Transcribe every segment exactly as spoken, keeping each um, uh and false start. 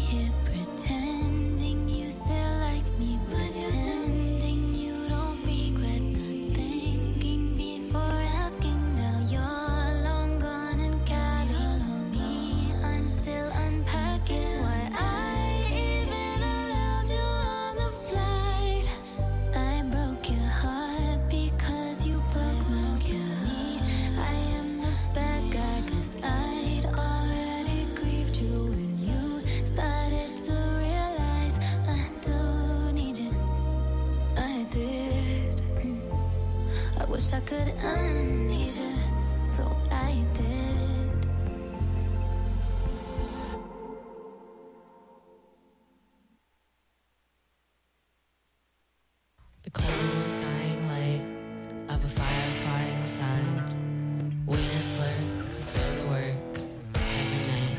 here pretending you still like me, pretending you don't regret not thinking before asking. Now you're long gone and counting me. I'm still unpacking. Why I even allowed you on the flight. I broke your heart because you broke my me. I am the bad guy 'cause I'd already grieved you when you started to realize I do need you. I did. I wish I could unleash you, so I did. The cold, dying light of a firefly inside. Wait and flirt, go to work every night.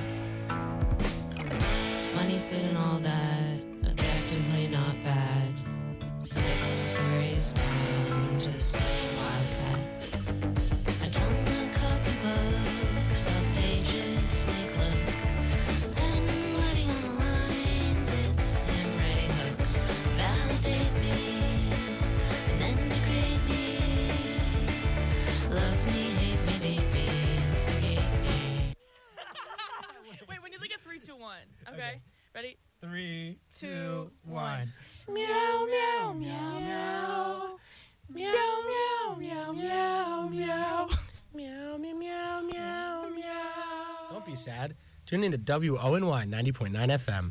Money's good and all that, objectively not bad. Six stories down to the same wildcat. I don't want copy books of pages, snake look. Then writing on the lines, it's him writing hooks. Validate me, and then degrade me. Love me, hate me, date me, instigate me. Wait, we need like a three, two, one. Okay, okay. Ready? Three, two, two, one. Meow, meow, meow, meow. Meow, meow, meow, meow, meow. Meow, meow, meow, meow, meow. Don't be sad. Tune in to W O N Y ninety point nine F M.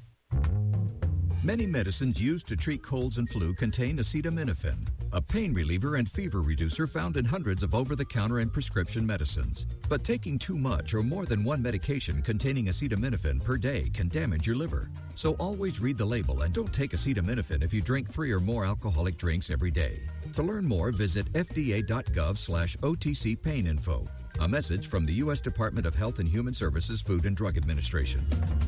Many medicines used to treat colds and flu contain acetaminophen, a pain reliever and fever reducer found in hundreds of over-the-counter and prescription medicines. But taking too much or more than one medication containing acetaminophen per day can damage your liver. So always read the label and don't take acetaminophen if you drink three or more alcoholic drinks every day. To learn more, visit F D A dot gov slash O T C pain info. A message from the U S Department of Health and Human Services Food and Drug Administration.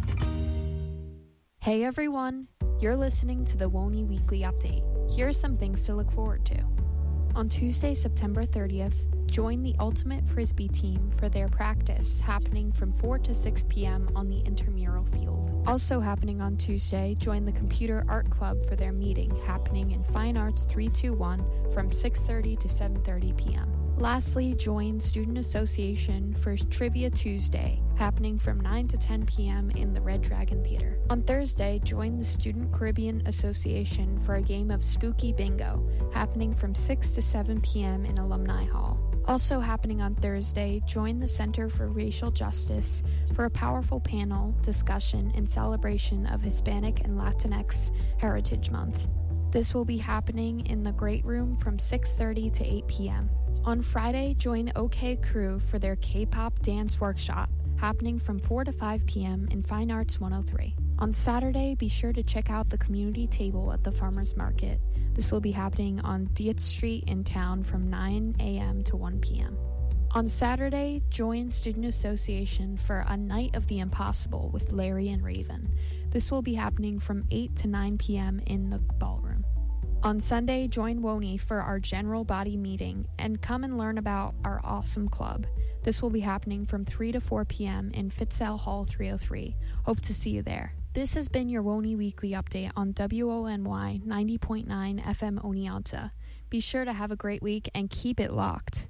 Hey everyone, you're listening to the W O N Y Weekly Update. Here are some things to look forward to. On Tuesday, September thirtieth, join the Ultimate Frisbee team for their practice happening from four to six p.m. on the intramural field. Also happening on Tuesday, join the Computer Art Club for their meeting happening in Fine Arts three two one from six thirty to seven thirty p.m. Lastly, join Student Association for Trivia Tuesday, happening from nine to ten p.m. in the Red Dragon Theater. On Thursday, join the Student Caribbean Association for a game of Spooky Bingo, happening from six to seven p.m. in Alumni Hall. Also happening on Thursday, join the Center for Racial Justice for a powerful panel discussion in celebration of Hispanic and Latinx Heritage Month. This will be happening in the Great Room from six thirty to eight p.m. On Friday, join OK Crew for their K-pop dance workshop, happening from four to five p.m. in Fine Arts one oh three. On Saturday, be sure to check out the community table at the Farmers Market. This will be happening on Dietz Street in town from nine a.m. to one p.m. On Saturday, join Student Association for a Night of the Impossible with Larry and Raven. This will be happening from eight to nine p.m. in the ballroom. On Sunday, join W O N Y for our general body meeting and come and learn about our awesome club. This will be happening from three to four p.m. in Fitzell Hall three oh three. Hope to see you there. This has been your W O N Y Weekly Update on W O N Y ninety point nine F M Oneonta. Be sure to have a great week and keep it locked.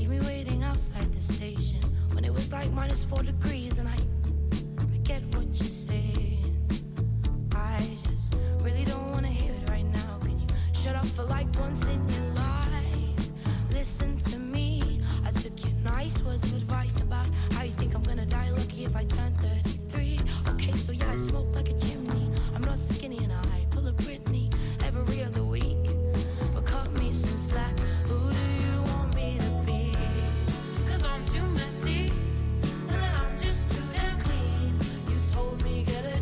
leave me waiting outside the station when it was like minus four degrees. And I, I get what you're saying. I just really don't want to hear it right now. Can you shut up for like once in your life? Listen to me. I took your nice words of advice about how you think I'm gonna die lucky if I turn thirty-three. Okay, so yeah, I smoke like a chimney. I'm not skinny and I pull a Britney every other week. But cut me some slack. Who do you want me to be? Cause I'm too messy, and then I'm just too damn clean. You told me get it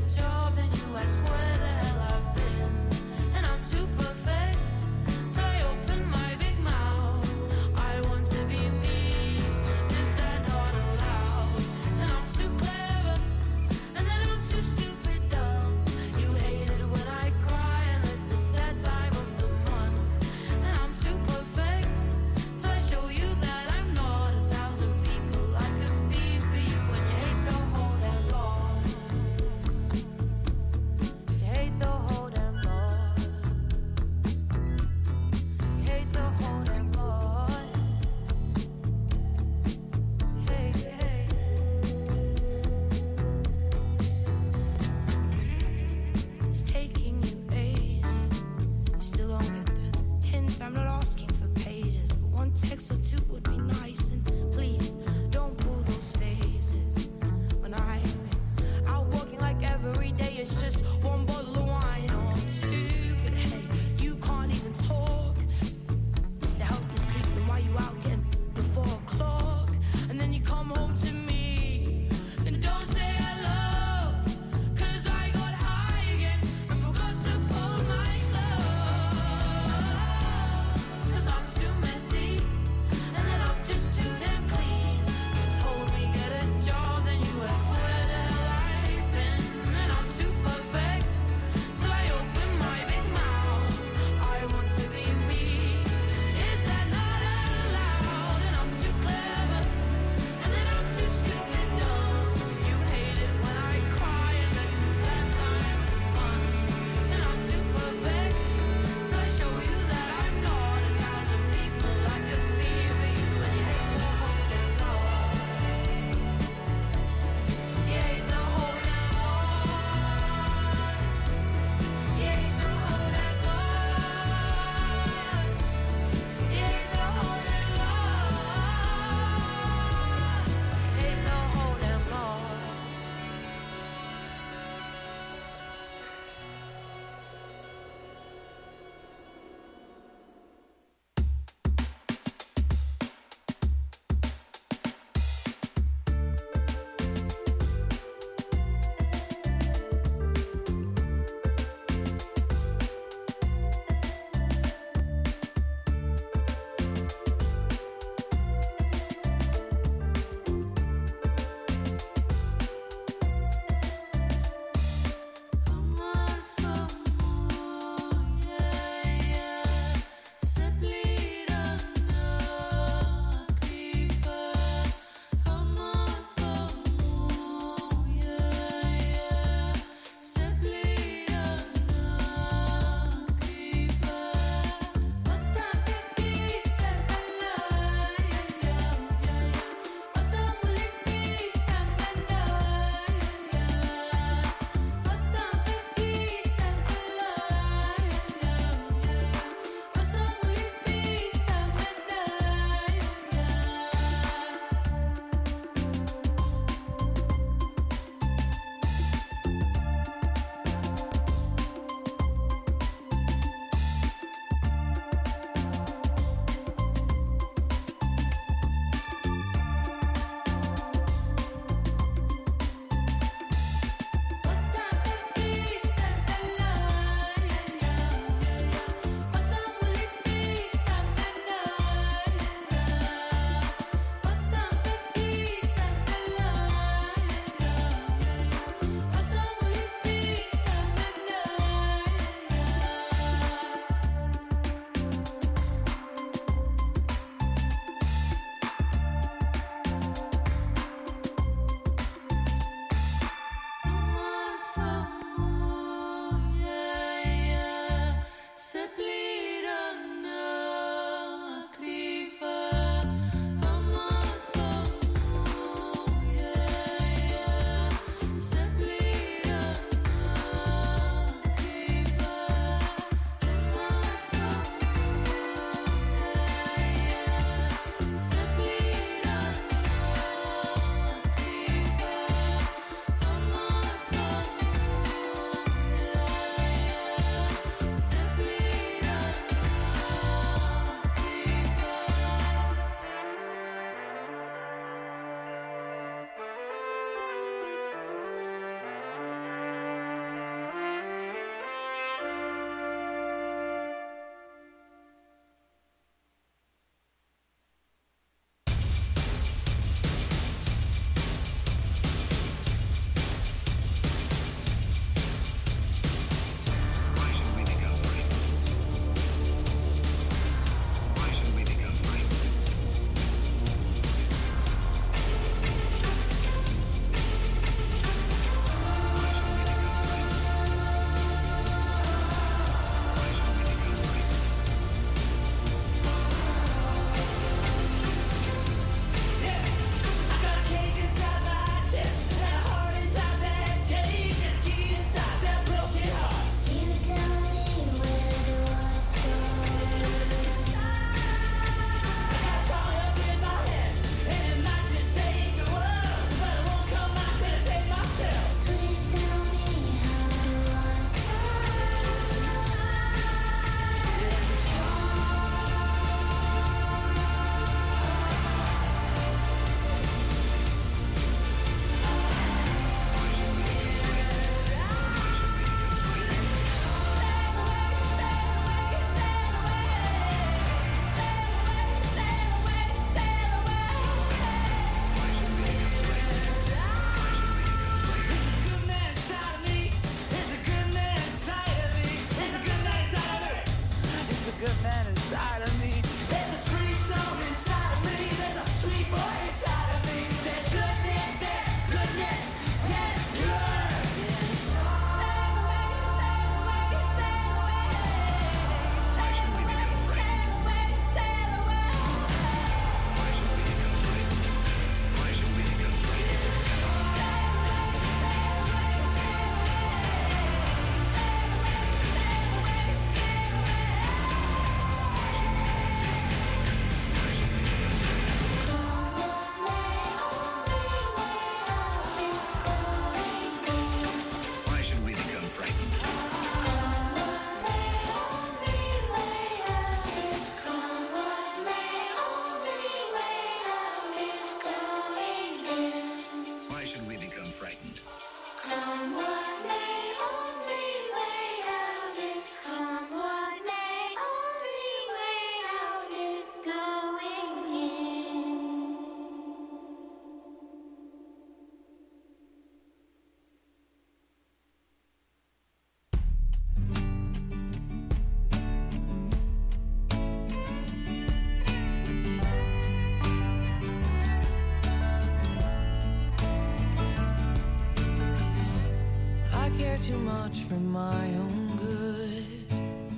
care too much for my own good.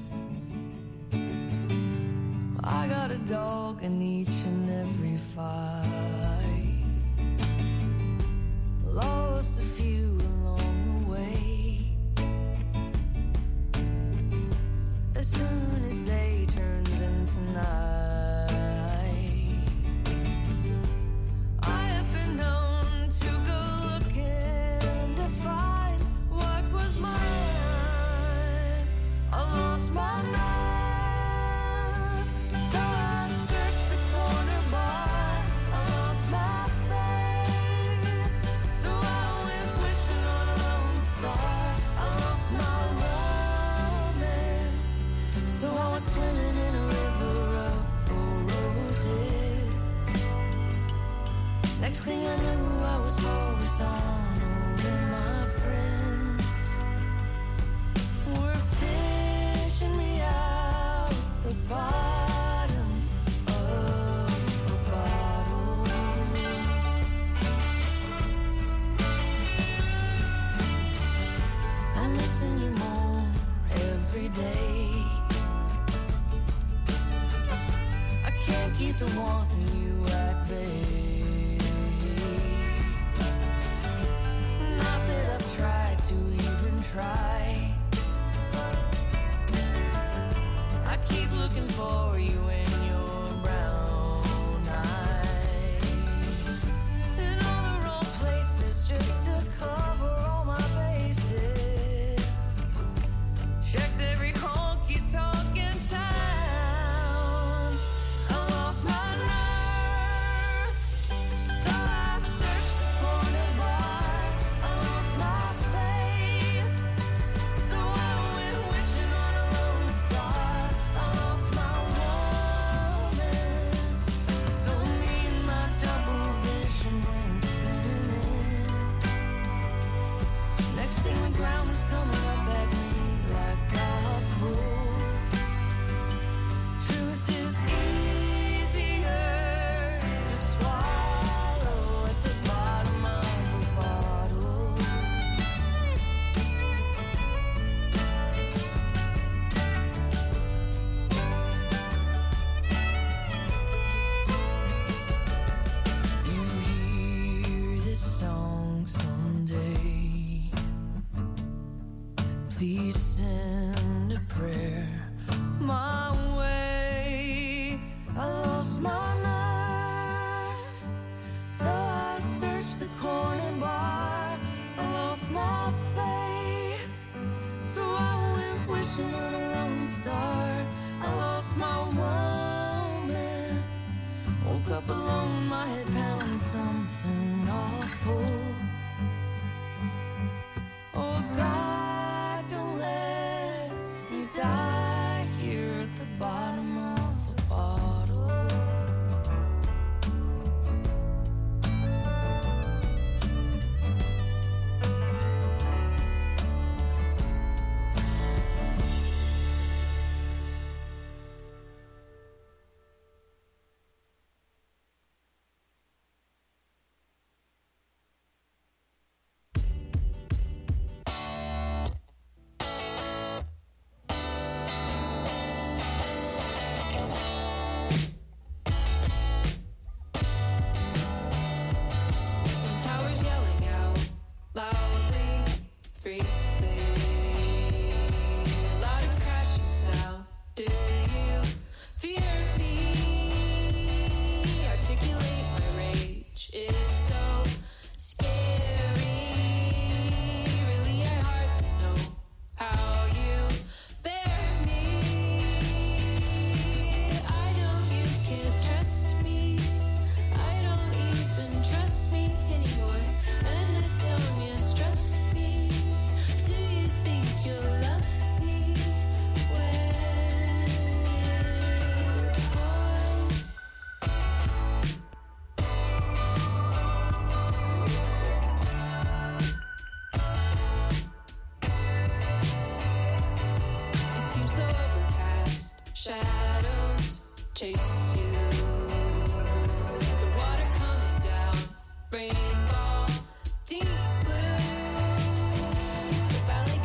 I got a dog in each and every fight. Lost a few along the way. As soon as day turns into night, I have been known to go looking to find what was mine. I lost my nerve, so I searched the corner bar. I lost my faith, so I went wishing on a lone star. I lost my woman, so I went swimming in a river of roses. Next thing I knew, I was horizontal, and my friends were fishing me out the bottom of a bottle. I'm missing you more every day. I can't keep the wanting you at bay. Not that I've tried to even try. I keep looking for you in your brown eyes, in all the wrong places just to cover all my bases. Checked every honky-tonk in town. I lost my nerve, so I searched the corner bar. I lost my faith, so I went wishing on a lone star. I lost my woman, so me and my double vision went spinning. Next thing the ground was coming up at me like gospel. Truth is easier to swallow at the bottom of a bottle. You hear this song someday, please send a prayer my way. I lost my nerve, so I searched the corner bar. I lost my faith, so I went wishing on a lone star. I lost my woman, woke up alone, my head pounding something awful. Oh God, don't let me die here at the bottom of a bottle. When towers yelling out loudly, freely, loud and crashing sound. Do you fear me? Articulate my rage. It's so scary. Really, I hardly know how you bear me. I know you can't trust me. I don't even trust me anymore. Anhedonia struck me. Do you think you'll love me when it falls? It seems so overcast. Shadows chase you. The water coming down. Rainfall deep blue. The valley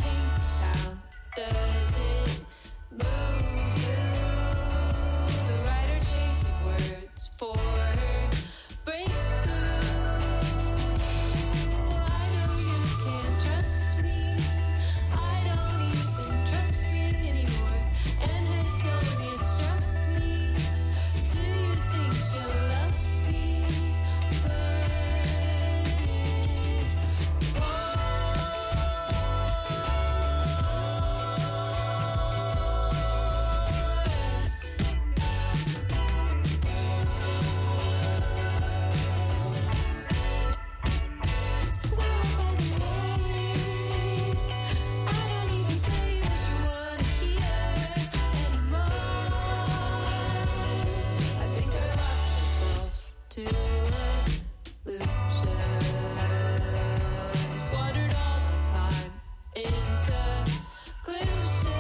Squandered all my time in seclusion.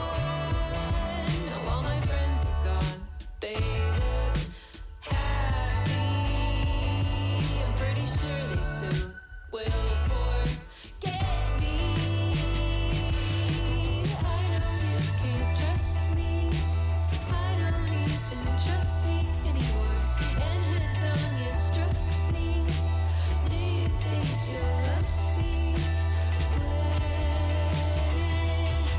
Now all my friends are gone. They look happy. I'm pretty sure they soon will forget me. I know you can't trust me. I don't even trust me anymore. And head down, you struck me. Do you think you'll love me when it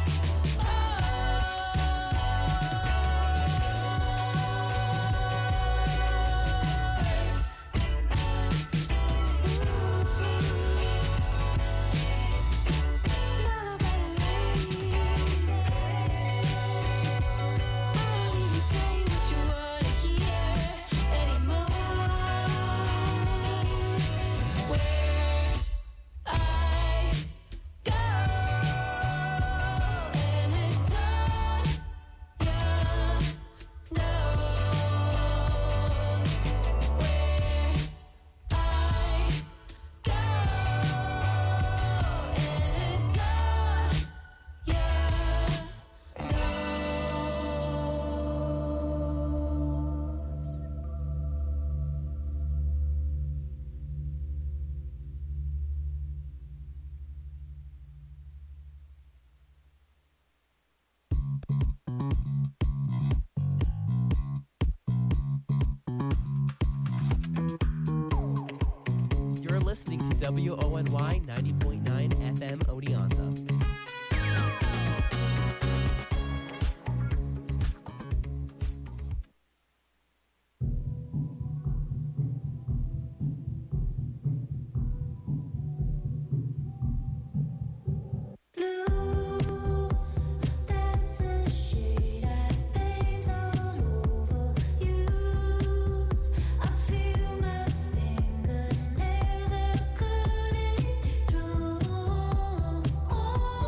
swallowed by the rain? I don't even say what you wanna hear anymore. Where I go and it done, yeah, knows where I go and it done, yeah, You're listening to W O N Y ninety point nine F M Odeonta. Blue, that's the shade I paint all over you. I feel my fingernails are cutting through. Oh,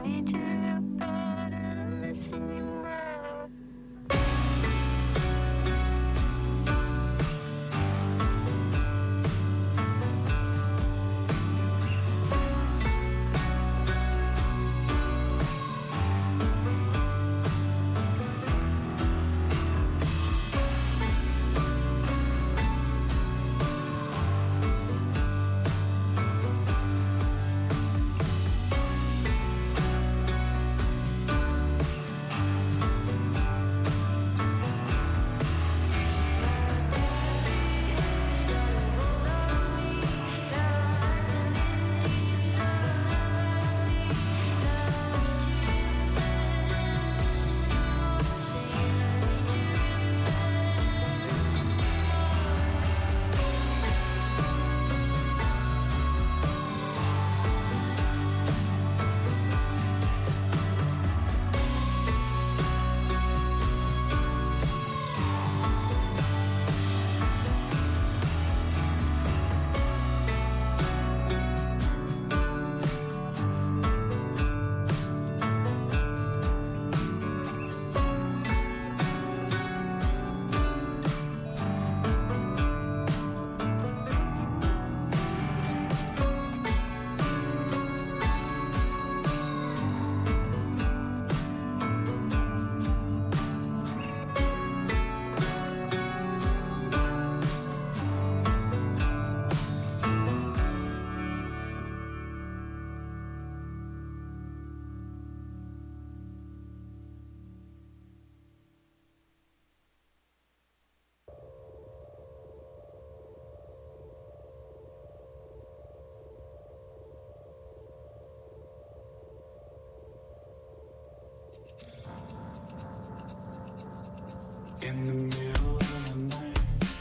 In the middle of the night,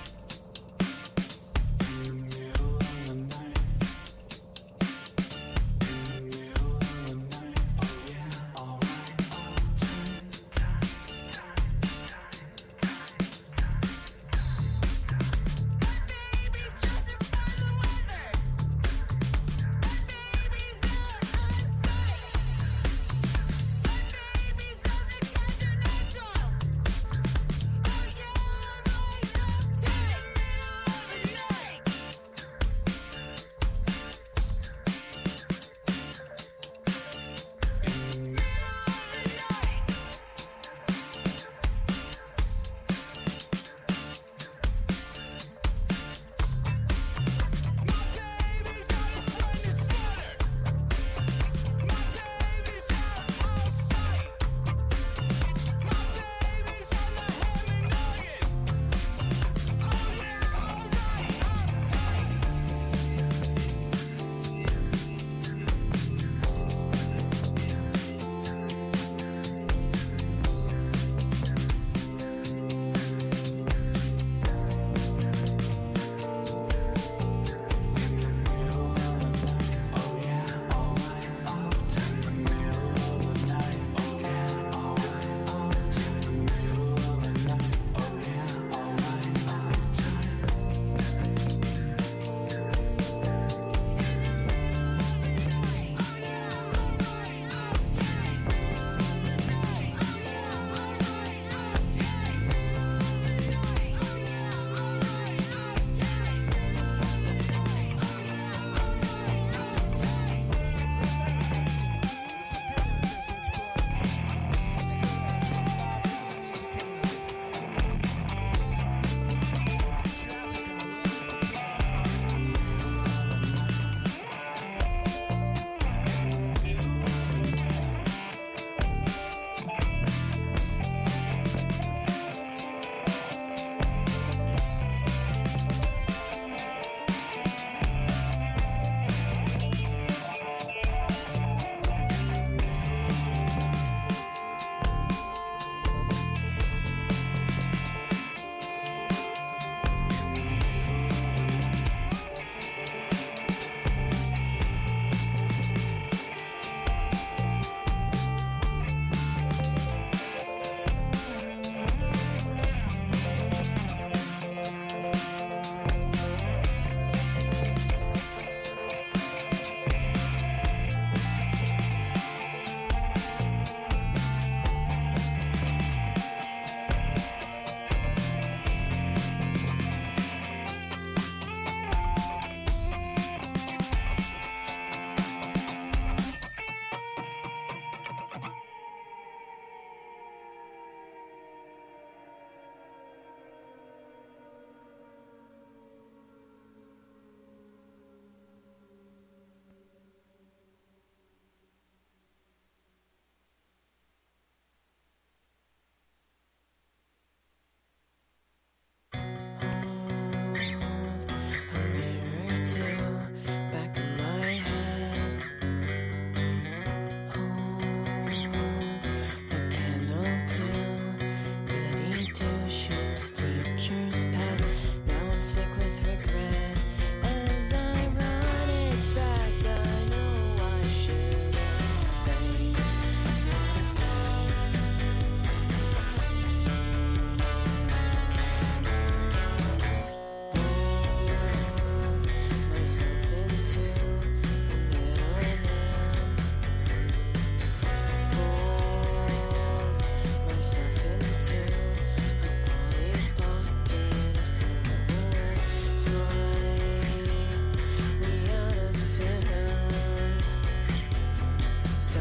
in the middle of the night, in the middle of the night, oh yeah, alright,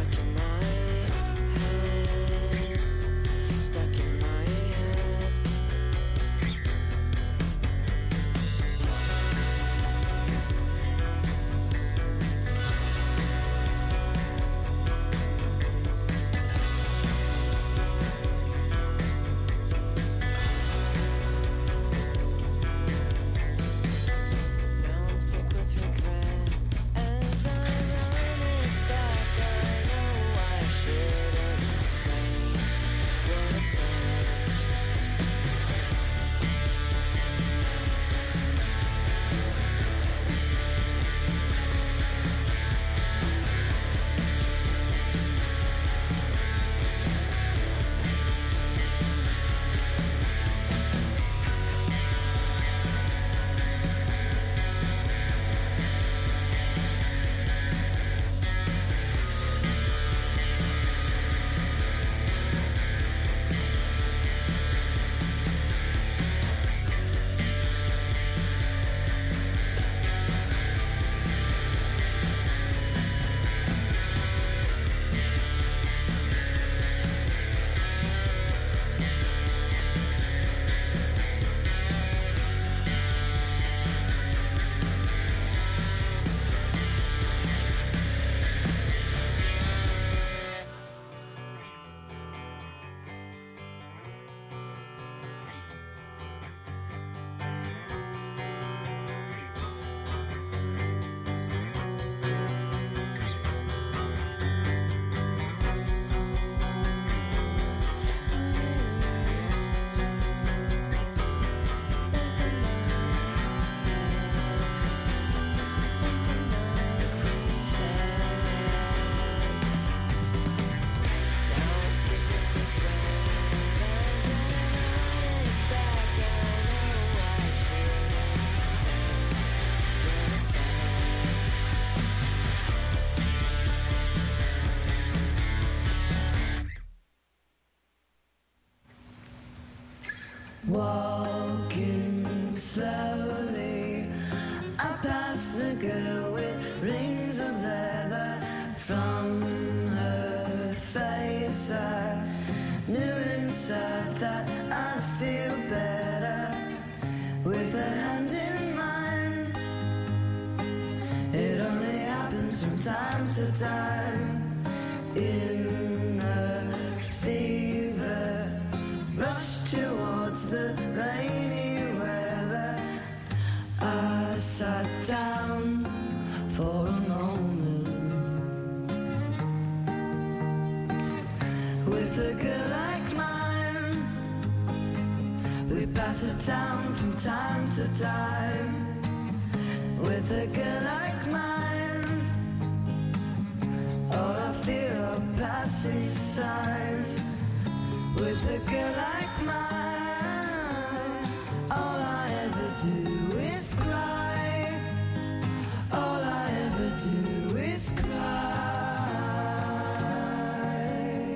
stuck in my head, stuck in my head. Now I'm sick with regret as I run it back. I know I shouldn't say what I said. Walking slowly, I pass the girl with rings of leather. From her face I knew inside that I'd feel better with a hand in mine. It only happens from time to time. In a fever rush towards the rainy weather, I sat down for a moment with a girl like mine. We pass a town from time to time with a girl like mine. All I feel are passing signs with a girl like mine. All I ever do is cry. All I ever do is cry.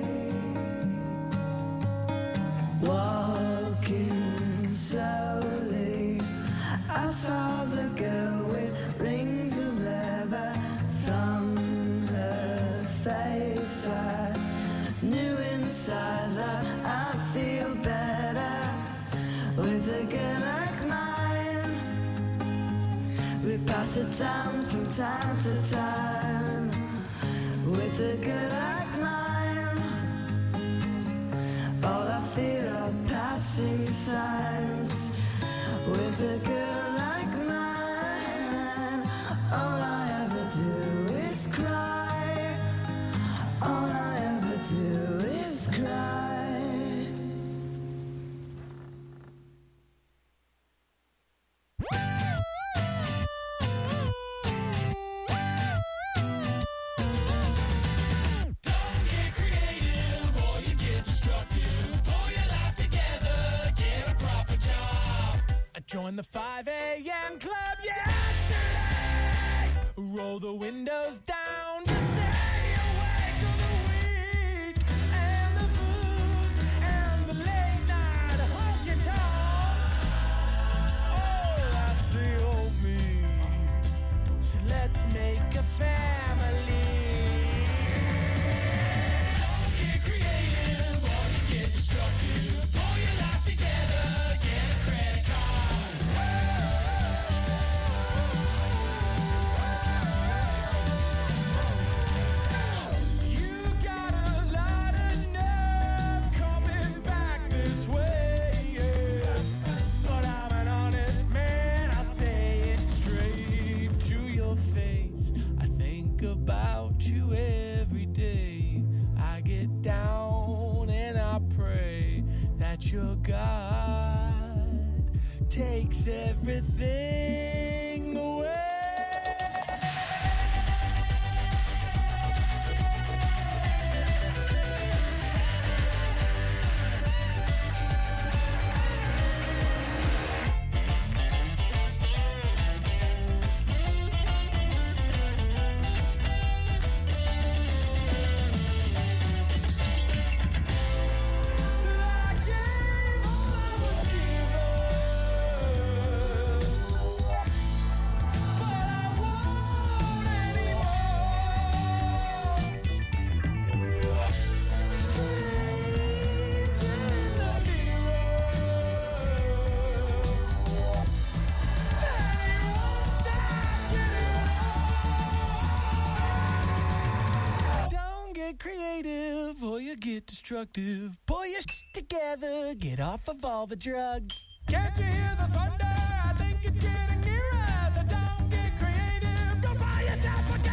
Walking slowly, I saw the girl with rings of leather. From her face I knew inside that I'd feel better with a girl like mine. We pass it down from time to time with a girl like mine. All I feel are passing signs with a girl like mine. All I ever do is cry. All I ever do is cry. Don't get creative or you get destructive. Pull your life together, get a proper job. I joined the five a.m. club yesterday. Roll the windows down to stay awake on the weed and the booze and the late night honky tonks. Oh, that's the old me. So let's make a family. your God takes everything away. Creative or you get destructive. Pull your shit together, get off of all the drugs. Can't you hear the thunder? I think it's getting nearer. So don't get creative, go buy yourself a gun.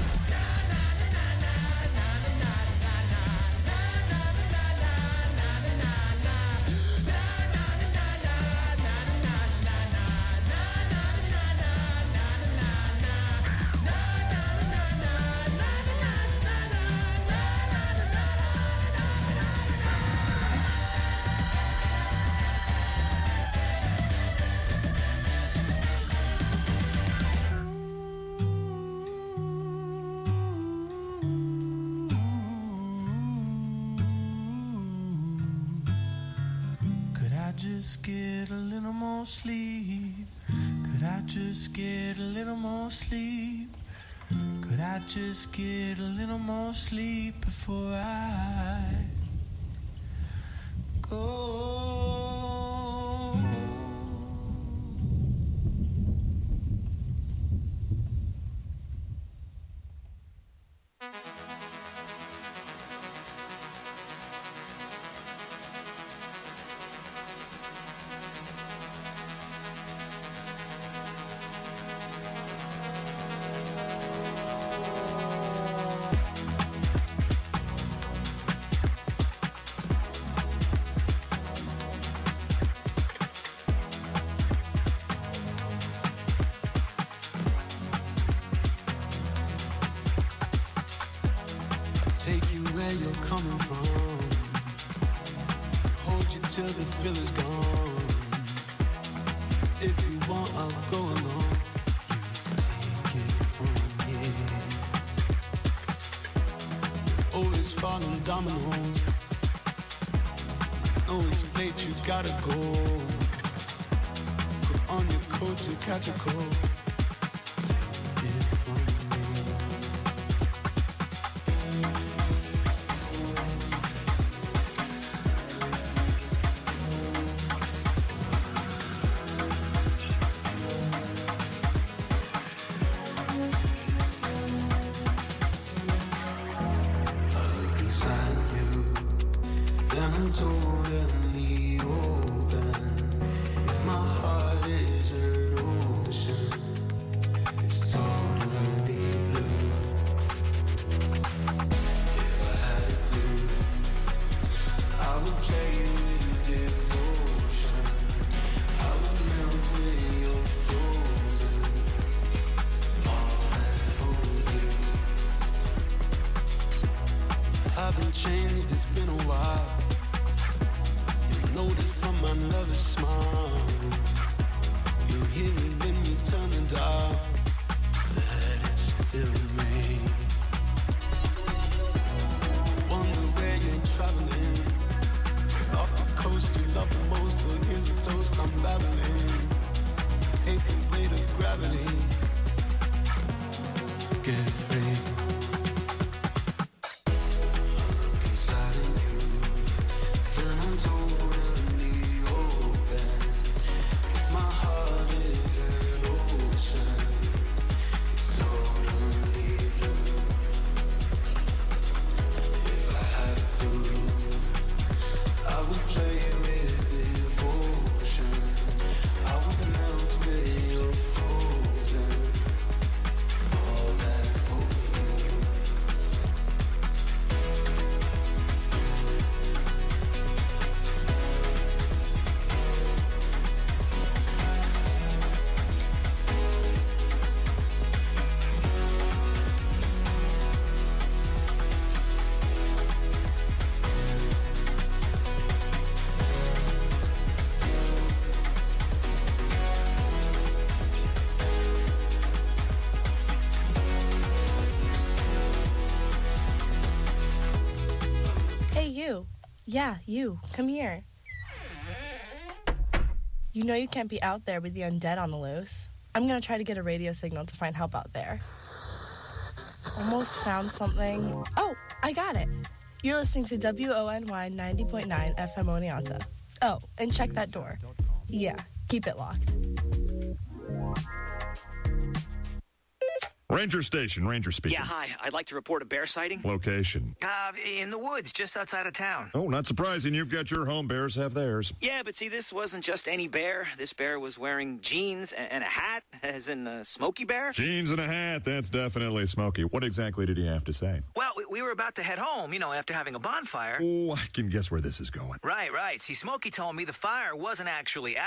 Just get a little more sleep? Could I just get a little more sleep? Could I just get a little more sleep before I go? Take you where you're coming from. Hold you till the thrill is gone. If you want, I'll go along. You take it from here. Always falling dominoes. Know it's late, you gotta go. Put on your coat to catch a cold. Take it from me. Haven't changed, it's been a while. You notice from my lover's smile. You hear it when you turn the dial. That it's still me. Wonder where you're traveling. Off the coast you love the most, but here's a toast I'm babbling. Hate the weight of gravity. Get free. Totally you. Yeah, you. Come here. You know you can't be out there with the undead on the loose. I'm gonna try to get a radio signal to find help out there. Almost found something. Oh, I got it. You're listening to W O N Y ninety point nine F M Oneonta. Oh, and check that door. Yeah, keep it locked. Ranger Station, Ranger speaking. Yeah, hi. I'd like to report a bear sighting. Location. Uh, in the woods, just outside of town. Oh, not surprising. You've got your home. Bears have theirs. Yeah, but see, this wasn't just any bear. This bear was wearing jeans and, and a hat, as in uh, Smokey Bear. Jeans and a hat. That's definitely Smokey. What exactly did he have to say? Well, we, we were about to head home, you know, after having a bonfire. Oh, I can guess where this is going. Right, right. See, Smokey told me the fire wasn't actually out.